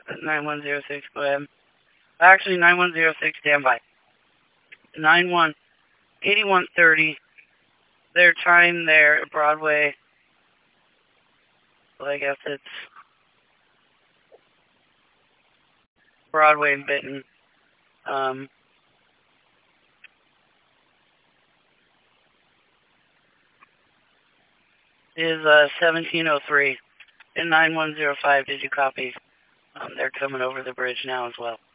9106, go ahead. Actually, 9106, stand by. 8130. Their time there at Broadway. Well, I guess it's Broadway and Benton. Is 1703 and 9105. Did you copy? They're coming over the bridge now as well.